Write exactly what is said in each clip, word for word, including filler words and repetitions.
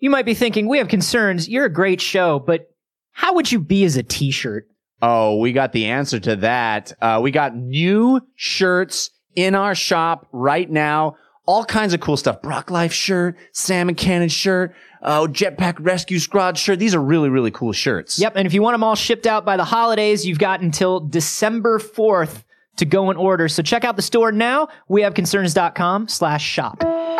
You might be thinking, we have concerns. You're a great show, but how would you be as a t-shirt? Oh, we got the answer to that. Uh, we got new shirts in our shop right now. All kinds of cool stuff. Brock Life shirt, Salmon Cannon shirt, uh, Jetpack Rescue Squad shirt. These are really, really cool shirts. Yep, and if you want them all shipped out by the holidays, you've got until December fourth to go and order. So check out the store now, we have concerns dot com slash shop.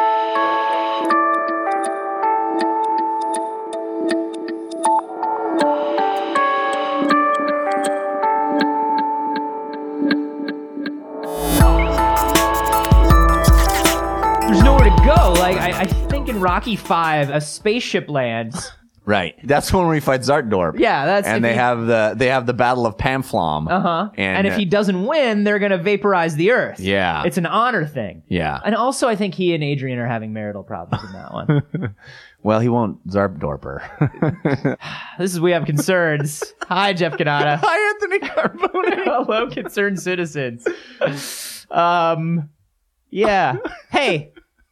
Go like I, I think in Rocky Five, a spaceship lands. Right, that's when we fight Zartdorp. Yeah, that's and they he, have the they have the Battle of Pamflam. Uh huh. And, and if uh, he doesn't win, they're gonna vaporize the Earth. Yeah, it's an honor thing. Yeah, and also I think he and Adrian are having marital problems in that one. Well, he won't Zartdorper. This is We Have Concerns. Hi, Jeff Canada. Hi, Anthony Carbone. Hello, concerned citizens. Um, yeah. Hey.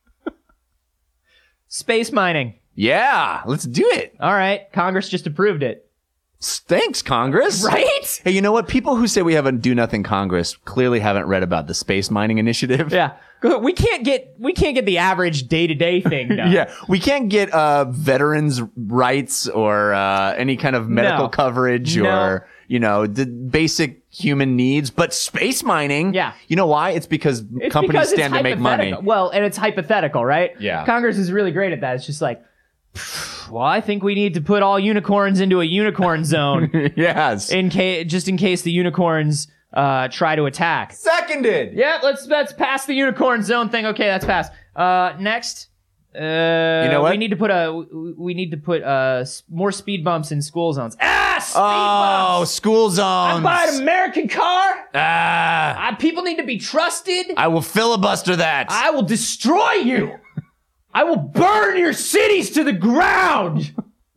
Space mining. Yeah, let's do it. All right. Congress just approved it. Thanks, Congress. Right? Hey, you know what? People who say we have a do-nothing Congress clearly haven't read about the space mining initiative. Yeah. We can't get we can't get the average day-to-day thing done. Yeah. We can't get uh, veterans' rights or uh, any kind of medical No. coverage No. or, you know, the basic human needs. But space mining, Yeah. you know why? It's because It's companies because it's stand to make money. hypothetical. Well, and it's hypothetical, right? Yeah. Congress is really great at that. It's just like, well, I think we need to put all unicorns into a unicorn zone Yes. in case, just in case the unicorns uh, try to attack. Seconded. Yeah, let's let's pass the unicorn zone thing. Okay, that's passed. Uh, next, uh, you know what? We need to put a we need to put uh s- more speed bumps in school zones. Ah, speed Oh, bumps. school zones. I buy an American car. Ah, I, people need to be trusted. I will filibuster that. I will destroy you. I will burn your cities to the ground.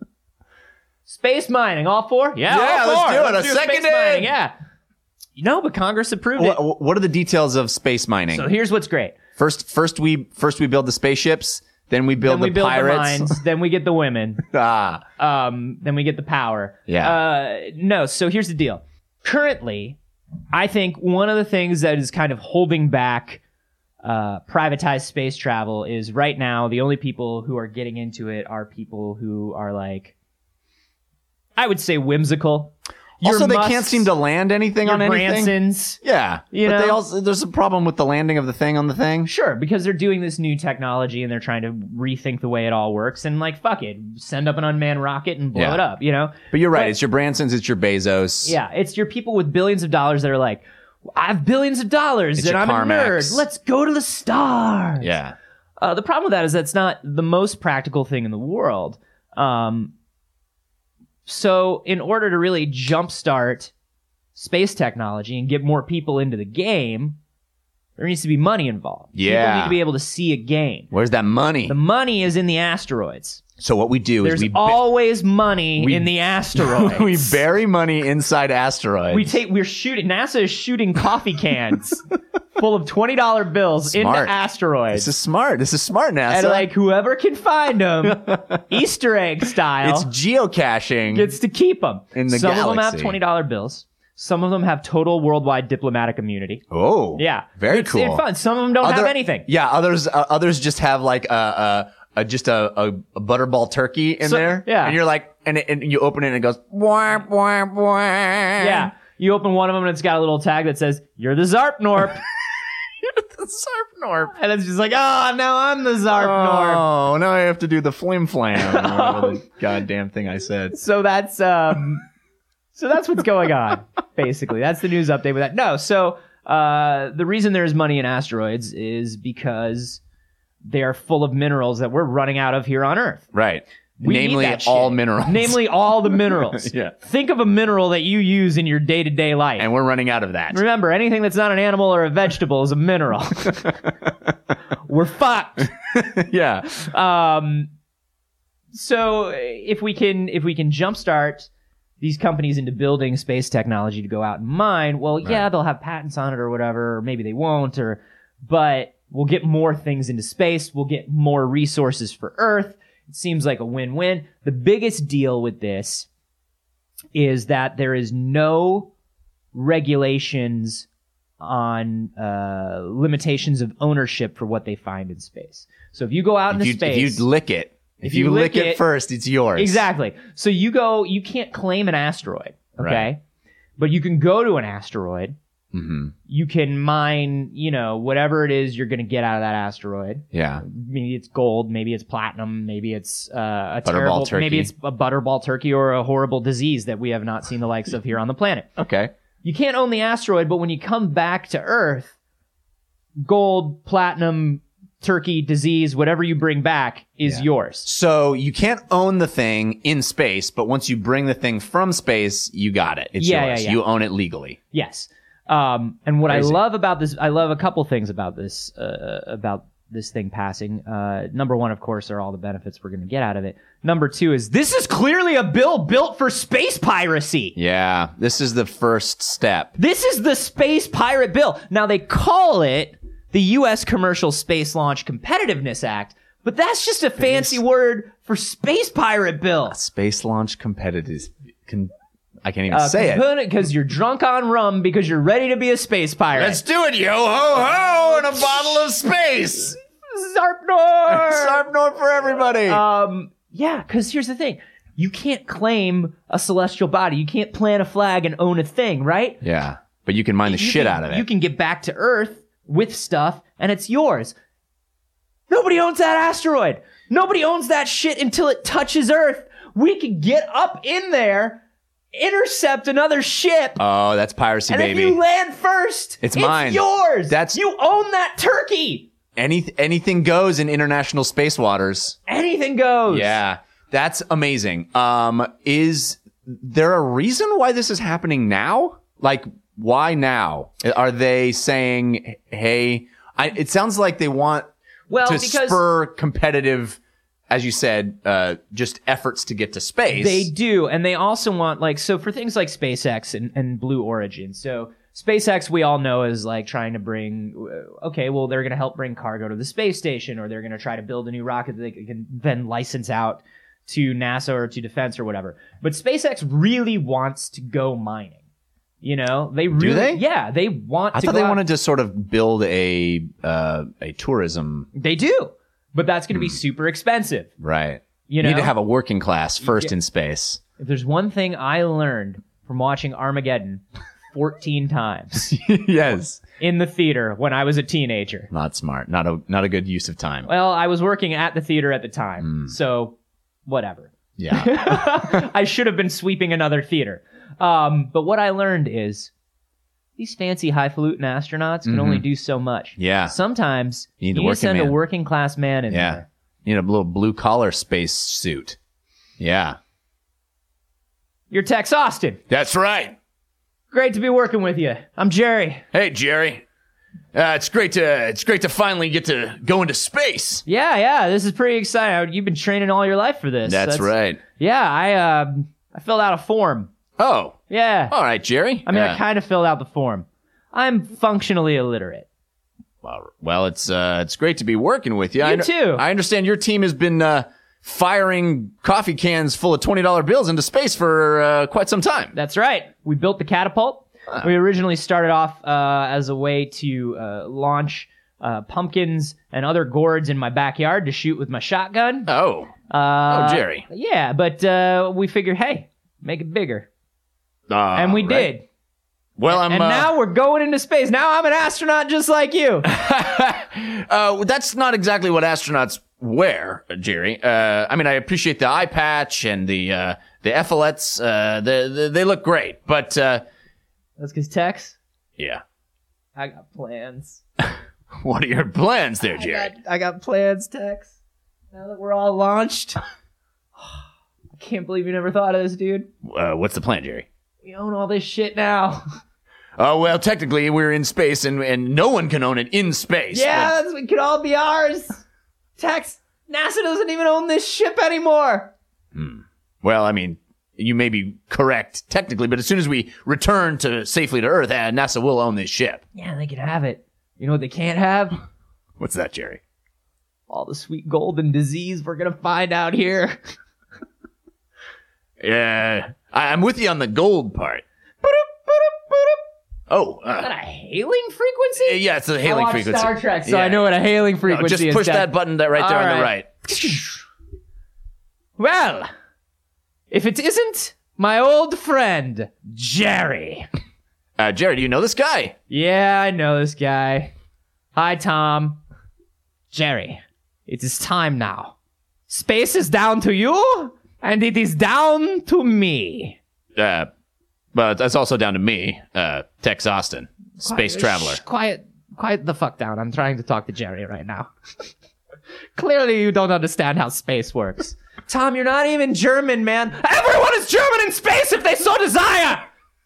Space mining, all four? Yeah, Yeah, all let's four. do it. Let's A do space seconded. mining, yeah. You know, but Congress approved it. What, what are the details of space mining? So here's what's great. First, first we first we build the spaceships, then we build Then we the build pirates. the mines. Then we get the women. ah, Um, then we get the power. Yeah. Uh, no, so here's the deal. Currently, I think one of the things that is kind of holding back uh, privatized space travel is right now the only people who are getting into it are people who are like, I would say whimsical. Your also, they Musks, can't seem to land anything your on anything. Bransons. Yeah, You but know? they also there's a problem with the landing of the thing on the thing. Sure, because they're doing this new technology and they're trying to rethink the way it all works. And like, fuck it, send up an unmanned rocket and blow Yeah. it up, you know? But you're right. But- it's your Bransons. It's your Bezos. Yeah, it's your people with billions of dollars that are like, I have billions of dollars It's and your I'm a Carmax. nerd. Let's go to the stars. Yeah. Uh, the problem with that is that's not the most practical thing in the world. Um, so in order to really jumpstart space technology and get more people into the game, there needs to be money involved. People Yeah. need to be able to see a game. Where's that money? The money is in the asteroids. So what we do There's is we ba- always money we- in the asteroids. we bury money inside asteroids. We take, we're shooting, NASA is shooting coffee cans full of twenty dollar bills Smart. into asteroids. This is smart. This is smart, NASA. And like whoever can find them, Easter egg style, it's geocaching. gets to keep them. In the Some of them have galaxy. twenty dollar bills. Some of them have total worldwide diplomatic immunity. oh, Yeah. very it's, cool. It's fun. Some of them don't have Other- anything. Yeah, others uh, others just have like a, a, a just a, a, a butterball turkey in So- there. yeah. and you're like, and, it, and you open it and it goes, wah, wah, wah. Yeah. You open one of them and it's got a little tag that says, "You're the Zarpnorp." the Zarpnorp. And it's just like, oh, now I'm the Zarpnorp. Oh, now I have to do the flim flam. Whatever the goddamn thing I said. So that's um, so that's what's going on. Basically, that's the news update with that. No, so uh, the reason there's money in asteroids is because they are full of minerals that we're running out of here on Earth. Right. We need Namely, that all shit. minerals. Namely, all the minerals. Yeah. Think of a mineral that you use in your day-to-day life. And we're running out of that. Remember, anything that's not an animal or a vegetable is a mineral. We're fucked. Yeah. Um, so if we can if we can jumpstart these companies into building space technology to go out and mine, well, yeah, Right. they'll have patents on it or whatever, or maybe they won't, or but we'll get more things into space. We'll get more resources for Earth. It seems like a win-win. The biggest deal with this is that there is no regulations on uh, limitations of ownership for what they find in space. So if you go out If into you, space... if you lick it, if, If you, you lick, lick it, it- first, it's yours. Exactly. So you go, you can't claim an asteroid, okay? Right. But you can go to an asteroid. Mm-hmm. You can mine, you know, whatever it is you're going to get out of that asteroid. Yeah. Maybe it's gold, maybe it's platinum, maybe it's uh, a Butterball terrible, turkey. maybe it's a butterball turkey or a horrible disease that we have not seen the likes of here on the planet. Okay. You can't own the asteroid, but when you come back to Earth, gold, platinum, turkey, disease, whatever you bring back is Yeah. yours. So you can't own the thing in space, but once you bring the thing from space, you got it. It's Yeah, yeah, yours. yeah. You own it legally. Yes. Um, and what Crazy. I love about this, I love a couple things about this, uh, about this thing passing. Uh, number one, of course, are all the benefits we're going to get out of it. Number two is this is clearly a bill built for space piracy. Yeah. This is the first step. This is the space pirate bill. Now they call it the U S Commercial Space Launch Competitiveness Act, but that's just a fancy word for space pirate bill. Space launch competitors. Con- I can't even say it. Because you're drunk on rum because you're ready to be a space pirate. Let's do it, yo ho ho, and a bottle of space. Zarpnor! Sarpnor for everybody. Um, yeah, because here's the thing. You can't claim a celestial body. You can't plant a flag and own a thing, right? yeah, but you can mine the You shit can- out of it. You can get back to Earth with stuff, and it's yours. Nobody owns that asteroid. Nobody owns that shit until it touches Earth. We can get up in there, intercept another ship, oh, that's piracy, and baby. if you land first, It's mine. yours. That's- You own that turkey. Any anything goes in international space waters. Anything goes. Yeah, that's amazing. Um, is there a reason why this is happening now? Like, why now? Are they saying, "Hey"? I, it sounds like they want Well, to because spur competitive, as you said, uh, just efforts to get to space. they do, and they also want like so for things like SpaceX and, and Blue Origin. So SpaceX, we all know, is like trying to bring. Okay, well, they're going to help bring cargo to the space station, or they're going to try to build a new rocket that they can then license out to NASA or to defense or whatever. But SpaceX really wants to go mining. You know, they really, they? yeah, they want. I to thought go they out- wanted to sort of build a uh, a tourism. They do, but that's going to be super expensive. Right. You You know, need to have a working class first Yeah. in space. if there's one thing I learned from watching Armageddon fourteen times Yes. in the theater when I was a teenager. Not smart. Not a not a good use of time. Well, I was working at the theater at the time, so whatever. Yeah. I should have been sweeping another theater. Um, but what I learned is these fancy highfalutin astronauts can only do so much. Yeah. Sometimes You you need need, a to working send a man. working class man in Yeah. there. You need a little blue collar space suit. Yeah. You're Tex Austin. That's right. Great to be working with you. I'm Jerry. Hey, Jerry. Uh, it's great to it's great to finally get to go into space. Yeah, yeah, this is pretty exciting. You've been training all your life for this. That's, right. Yeah, I um, I filled out a form. Oh, Yeah. all right, Jerry. I mean, I Uh, kind of filled out the form. I'm functionally illiterate. well, well, it's uh, it's great to be working with you. You I, kn- too. I understand your team has been uh, firing coffee cans full of twenty dollar bills into space for uh, quite some time. That's right. We built the catapult. We originally started off uh, as a way to uh, launch uh, pumpkins and other gourds in my backyard to shoot with my shotgun. Oh, Uh, oh, Jerry. Yeah, but uh, we figured, hey, make it bigger. Uh, And we right. did. Well, I'm. And uh, now we're going into space. Now I'm an astronaut just like you. Uh, that's not exactly what astronauts wear, Jerry. Uh, I mean, I appreciate the eye patch and the uh, the epaulets. Uh, the, the, they look great, but uh, That's because Tex, yeah. I got plans. What are your plans there, I Jerry? got, I got plans, Tex. Now that we're all launched. I can't believe you never thought of this, dude. Uh, what's the plan, Jerry? We own all this shit now. Oh, well, technically, we're in space, and, and no one can own it in space. Yeah, that's, it could all be ours. Tex, NASA doesn't even own this ship anymore. But- well, I mean, you may be correct technically, but as soon as we return to safely to Earth, uh, NASA will own this ship. Yeah, they can have it. You know what they can't have? What's that, Jerry? All the sweet golden disease we're gonna find out here. Yeah, I, I'm with you on the gold part. Oh, Is that uh, a hailing frequency? yeah, it's a I hailing watch frequency. Star Trek, so Yeah. I know what a hailing No, frequency just is. push Dad. that button that right there All on the right. right. Well, if it isn't my old friend, Jerry. Uh, Jerry, do you know this guy? Yeah, I know this guy. Hi, Tom. Jerry, it is time now. Space is down to you, and it is down to me. Uh, but that's also down to me, uh, Tex Austin, space Quiet- traveler. shh, quiet, quiet the fuck down. I'm trying to talk to Jerry right now. Clearly, you don't understand how space works. Tom, you're not even German, man. Everyone is German in space if they so desire.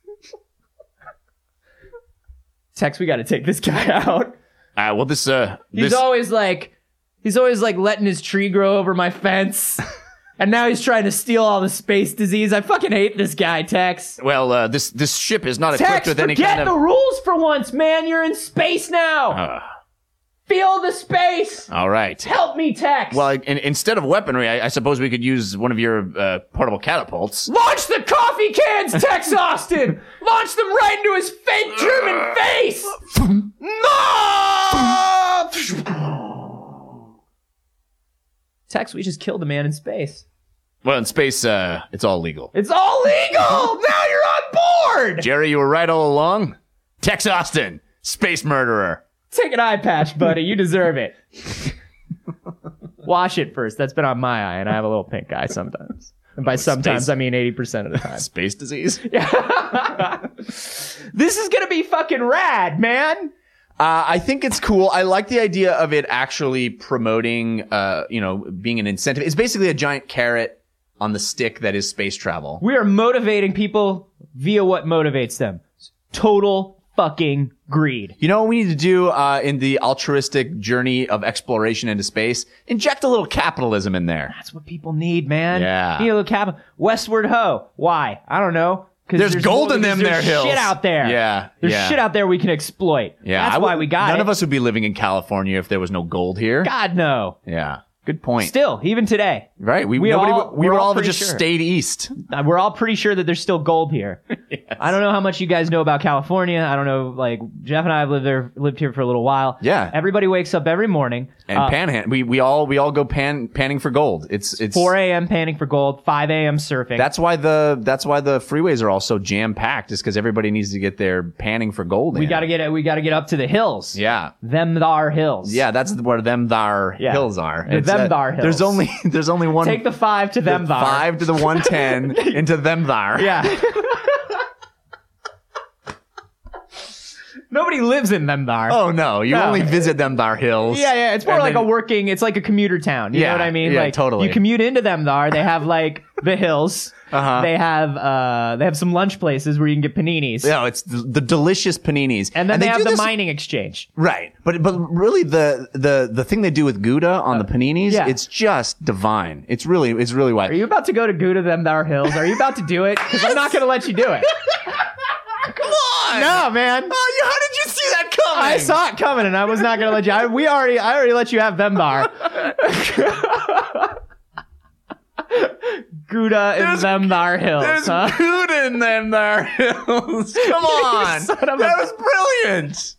Tex, we got to take this guy out. Uh, well, this, uh, He's this, always like, he's always like letting his tree grow over my fence. And now he's trying to steal all the space disease. I fucking hate this guy, Tex. well, uh, this, this ship is not equipped Tex, with any forget kind the of, rules for once, man. You're in space now. uh, Feel the space. all right. Help me, Tex. Well, in, instead of weaponry, I, I suppose we could use one of your, uh, portable catapults. Launch the coffee cans, Tex Austin. Launch them right into his fake German face. No! Tex, we just killed a man in space. Well, in space, uh, it's all legal. It's all legal. Now you're on board. Jerry, you were right all along. Tex Austin, space murderer. Take an eye patch, buddy. You deserve it. Wash it first. That's been on my eye, and I have a little pink eye sometimes. And by sometimes, space- I mean eighty percent of the time. Space disease? This is going to be fucking rad, man. Uh, I think it's cool. I like the idea of it actually promoting, uh, you know, being an incentive. It's basically a giant carrot on the stick that is space travel. We are motivating people via what motivates them. Total fucking greed. You know what we need to do uh, in the altruistic journey of exploration into space? Inject a little capitalism in there. That's what people need, man. Yeah. You need a little cap. Westward ho. Why? I don't know. 'Cause There's gold in them there's there hills. shit out there. Yeah, There's yeah. shit out there we can exploit. Yeah, That's I why would- we got None it. of us would be living in California if there was no gold here. God, no. Yeah, good point. Still, even today. right? We we nobody, all- we we're would all all have pretty just sure. stayed east. Uh, We're all pretty sure that there's still gold here. I don't know how much you guys know about California. I don't know, like, Jeff and I have lived there, lived here for a little while. Yeah. Everybody wakes up every morning. And uh, panhand, we we all we all go pan panning for gold. It's it's four a.m. panning for gold, five a.m. surfing. That's why the that's why the freeways are all so jam packed. Is because everybody needs to get their panning for gold. we in. gotta get we gotta get up to the hills. Yeah. Them thar hills. Yeah, that's where them thar Yeah. hills are. The It's, uh, them thar hills. There's only there's only one Take the five to them thar. five to the one ten into them thar. Yeah. Nobody lives in them thar. Oh no, you No. only visit them thar hills. Yeah, yeah. It's more And like then- a working. It's like a commuter town. You Yeah, know what I mean? yeah, like totally. You commute into them there. They have like the hills. Uh-huh. They have uh they have some lunch places where you can get paninis. No, it's the, the delicious paninis. And then they, have do the this- mining exchange. Right, but but really the the the thing they do with Gouda on the paninis, yeah. it's just divine. It's really it's really why. Are you about to go to Gouda them there hills? Are you about to do it? Because I'm not going to let you do it. Come on! No, man. Oh, you, how did you see that coming? I saw it coming, and I was not going to let you. I, we already, I already let you have them there. Gouda in There's- them there hills, There's huh? Gouda in them there hills. Come on, son of a- that was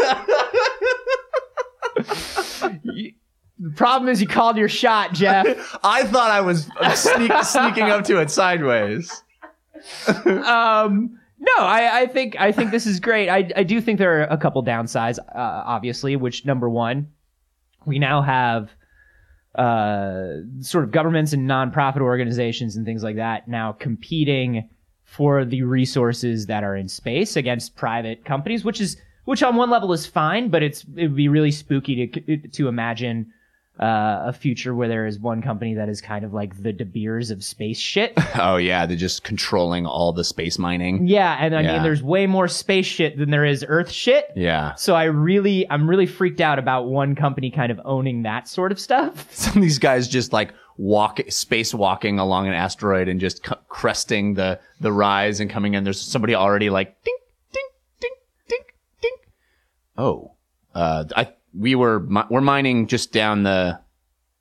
brilliant. You- the problem is you called your shot, Jeff. I thought I was sneak, sneaking up to it sideways. um, no, I, I think I think this is great. I, I do think there are a couple downsides, uh, obviously. Which number one, we now have uh, sort of governments and nonprofit organizations and things like that now competing for the resources that are in space against private companies, which is which on one level is fine, but it's it would be really spooky to to imagine. Uh, a future where there is one company that is kind of like the De Beers of space shit. Oh yeah, they're just controlling all the space mining. Yeah, and I Yeah. mean, there's way more space shit than there is Earth shit. Yeah. So I really, I'm really freaked out about one company kind of owning that sort of stuff. Some of these guys just like walk spacewalking along an asteroid and just c- cresting the the rise and coming in. There's somebody already like ding ding ding ding ding. Oh, uh, I we were mi- we're mining just down the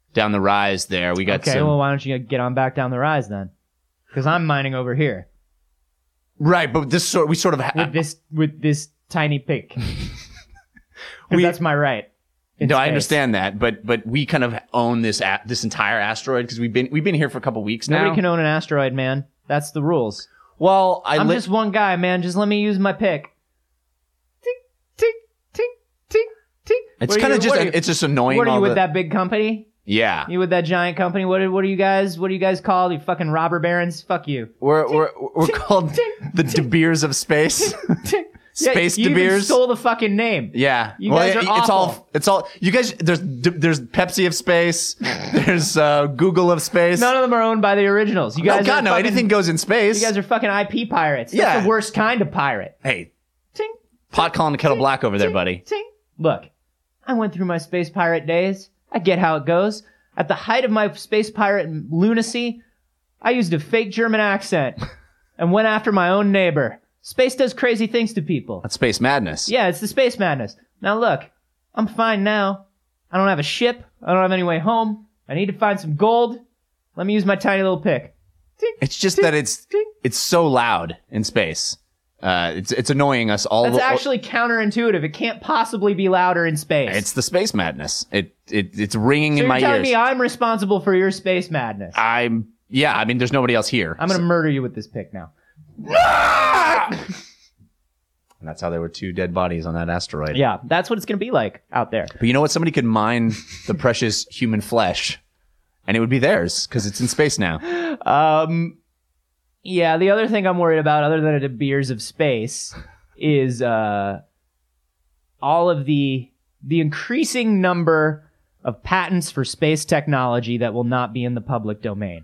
down the rise there. We got Okay, some. well, why don't you get on back down the rise then? Because I'm mining over here Right, but this sort we sort of ha- with this with this tiny pick. We- We, that's my right. in No, I space. understand that, but but we kind of own this a- this entire asteroid because we've been we've been here for a couple weeks now. Nobody can own an asteroid, man. That's the rules. Well, I I'm li- just one guy, man. Just let me use my pick. Tick, tick, tick, tick, tick. it's What are kind of you- just what are you- it's just annoying. What are you all with the- that big company? Yeah, You with that giant company? What are, what are you guys? What are you guys called? You fucking robber barons? Fuck you. we're we're we're called the De Beers of space. Space yeah, De you even Beers. stole the fucking name. Yeah, You guys are it's awful. all it's all you guys. There's there's Pepsi of space. There's uh, Google of space. None of them are owned by the originals. You no, guys God, are no. fucking, Anything goes in space. You guys are fucking I P pirates. That's Yeah. the worst kind of pirate. hey, Ting, pot calling the kettle black over there, ting, buddy. ting. Look, I went through my space pirate days. I get how it goes. At the height of my space pirate lunacy, I used a fake German accent and went after my own neighbor. Space does crazy things to people. That's space madness. Yeah, it's the space madness. Now look, I'm fine now. I don't have a ship. I don't have any way home. I need to find some gold. Let me use my tiny little pick. Ting, It's just ting, that it's ting. it's so loud in space. Uh, it's it's annoying us all. That's the, actually counterintuitive. It can't possibly be louder in space. It's the space madness. It it it's ringing so in you're my telling ears. me I'm responsible for your space madness. I'm yeah. I mean, there's nobody else here. I'm gonna murder you with this pick now. And that's how there were two dead bodies on that asteroid. Yeah, that's what it's gonna be like out there. But you know what? Somebody could mine the precious human flesh, and it would be theirs because it's in space now. Um, yeah, the other thing I'm worried about, other than the beers of space, is uh, all of the the increasing number of patents for space technology that will not be in the public domain.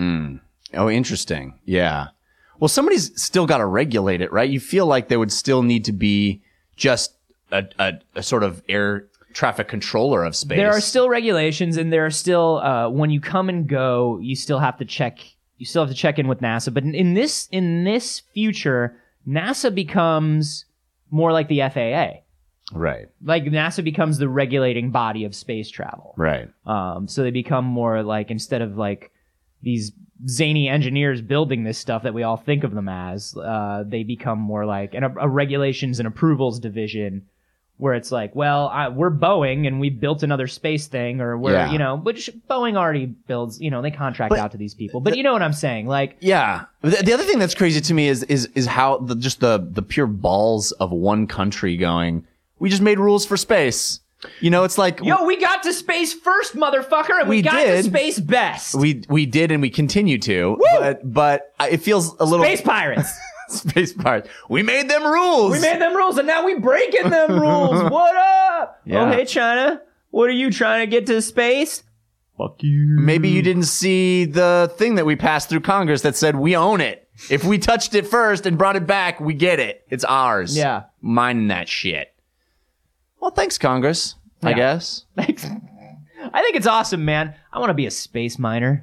Oh, interesting. Yeah. Well, somebody's still got to regulate it, right? You feel like there would still need to be just a, a, a sort of air traffic controller of space. There are still regulations, and there are still uh, when you come and go, you still have to check. You still have to check in with NASA. But in, in this in this future, NASA becomes more like the F A A. right, Like NASA becomes the regulating body of space travel. right. Um, so they become more like, instead of like these zany engineers building this stuff that we all think of them as, uh, they become more like an, a regulations and approvals division, where it's like, well, I, we're Boeing and we built another space thing, or we're, Yeah. you know, which Boeing already builds, you know, they contract But out to these people. But you know what I'm saying? Like, Yeah. The, the other thing that's crazy to me is is is how the, just the the pure balls of one country going, we just made rules for space. You know, it's like yo, we got to space first, motherfucker, and we, We got did. to space best. we we did and we continue to, but but I- it feels a little Space pirates. space part. We made them rules. We made them rules, and now we breaking them rules. What up? Yeah. Oh, hey, China. What are you trying to get to space? Fuck you. Maybe you didn't see the thing that we passed through Congress that said we own it. If we touched it first and brought it back, we get it. It's ours. Yeah. Mining that shit. Well, thanks, Congress, I Yeah. guess. Thanks. I think it's awesome, man. I want to be a space miner.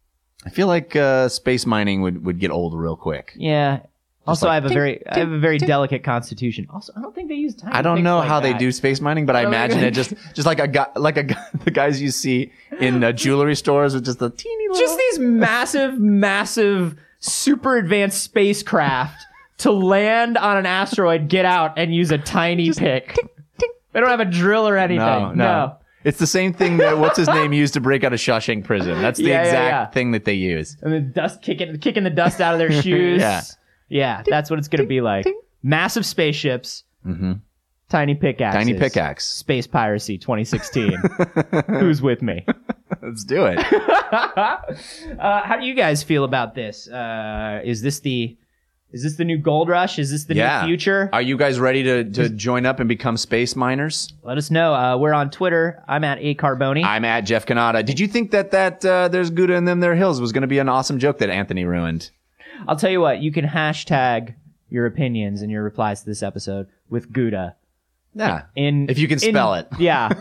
I feel like uh, space mining would, would get old real quick. Yeah. Also, like I have a tink, very, I have a very tink. delicate constitution. Also, I don't think they use tiny I don't picks know like how they that. do space mining, but I don't imagine think- it just just like a guy, like a guy, the guys you see in uh, jewelry stores with just a teeny little. Just these massive, massive, super advanced spacecraft to land on an asteroid, get out, and use a tiny pick. They don't have a drill or anything. no, no, It's the same thing that what's his name used to break out of Shawshank Prison. That's the Yeah, yeah, exact yeah. thing that they use. And the dust kicking, kicking the dust out of their shoes. Yeah. Yeah, that's what it's going to be like. Massive spaceships, tiny pickaxes. Tiny pickaxe. Space Piracy twenty sixteen. Who's with me? Let's do it. Uh, how do you guys feel about this? Uh, is this the is this the new gold rush? Is this the Yeah. new future? Are you guys ready to, to join up and become space miners? Let us know. Uh, we're on Twitter. I'm at A Carboni. I'm at Jeff Canada. Did you think that that uh, there's Gouda in them there hills was going to be an awesome joke that Anthony ruined? I'll tell you what. You can hashtag your opinions and your replies to this episode with Gouda. Yeah. In If you can in- spell it. Yeah.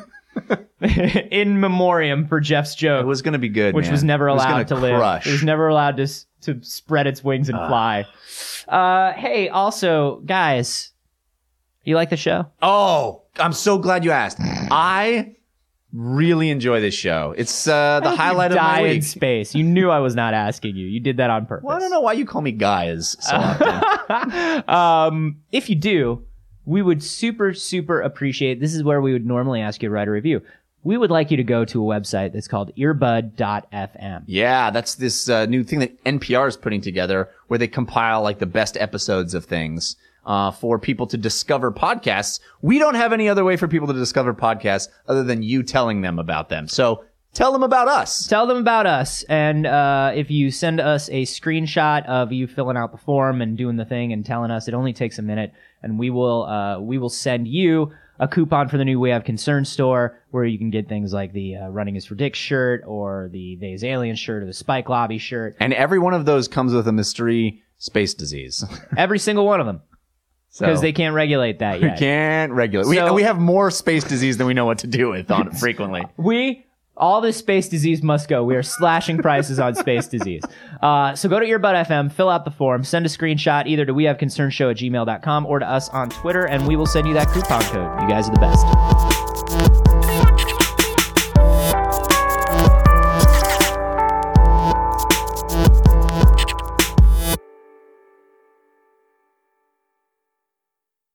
In memoriam for Jeff's joke. It was going to be good, which man. was never It was allowed gonna to live. crush. It was never allowed to s- to spread its wings and fly. Uh, hey, also, guys, you like the show? Oh, I'm so glad you asked. I really enjoy this show. It's uh, the I hope you highlight of die my in week. space. You knew I was not asking you. You did that on purpose. Well, I don't know why you call me guys so often. um, if you do, we would super, super appreciate. This is where we would normally ask you to write a review. We would like you to go to a website that's called earbud dot f m. Yeah, that's this uh, new thing that N P R is putting together where they compile like the best episodes of things uh, for people to discover podcasts. We don't have any other way for people to discover podcasts other than you telling them about them. So tell them about us. Tell them about us. And uh, if you send us a screenshot of you filling out the form and doing the thing and telling us, it only takes a minute, and we will uh, we will send you a coupon for the new We Have Concern store where you can get things like the uh, Running is for Dick shirt or the Vay's Alien shirt or the Spike Lobby shirt. And every one of those comes with a mystery space disease. Every single one of them. Because So- they can't regulate that We yet. can't regulate. So- we, we have more space disease than we know what to do with on frequently. We, all this space disease must go. We are slashing prices on space disease. Uh, so go to Earbud F M, fill out the form, send a screenshot either to we have concern show at gmail dot com or to us on Twitter, and we will send you that coupon code. You guys are the best.